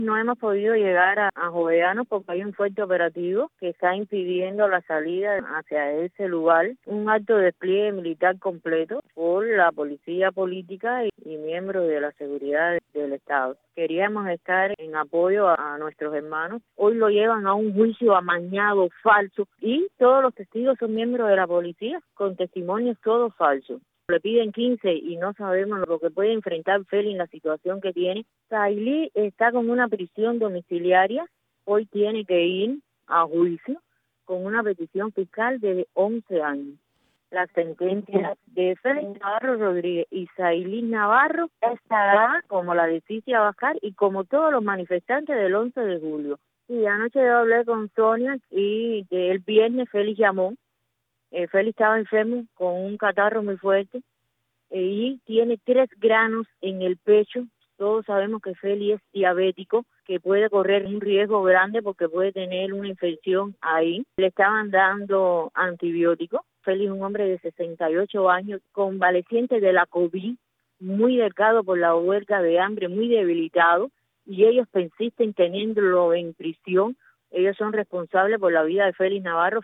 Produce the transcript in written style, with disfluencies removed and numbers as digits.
No hemos podido llegar a Jovellanos porque hay un fuerte operativo que está impidiendo la salida hacia ese lugar. Un alto despliegue militar completo por la policía política y miembros de la seguridad del Estado. Queríamos estar en apoyo a nuestros hermanos. Hoy lo llevan a un juicio amañado, falso, y todos los testigos son miembros de la policía con testimonios todos falsos. Le piden 15 y no sabemos lo que puede enfrentar Félix en la situación que tiene. Sailí está con una prisión domiciliaria, hoy tiene que ir a juicio con una petición fiscal de 11 años. La sentencia de Félix Navarro Rodríguez y Sailí Navarro estará como la de Cicia Abascal y como todos los manifestantes del 11 de julio. Y anoche yo hablé con Sonia y el viernes Félix llamó. Félix estaba enfermo con un catarro muy fuerte y tiene 3 granos en el pecho. Todos sabemos que Félix es diabético, que puede correr un riesgo grande porque puede tener una infección ahí. Le estaban dando antibióticos. Félix es un hombre de 68 años, convaleciente de la COVID, muy delgado por la huelga de hambre, muy debilitado, y ellos persisten teniéndolo en prisión. Ellos son responsables por la vida de Félix Navarro.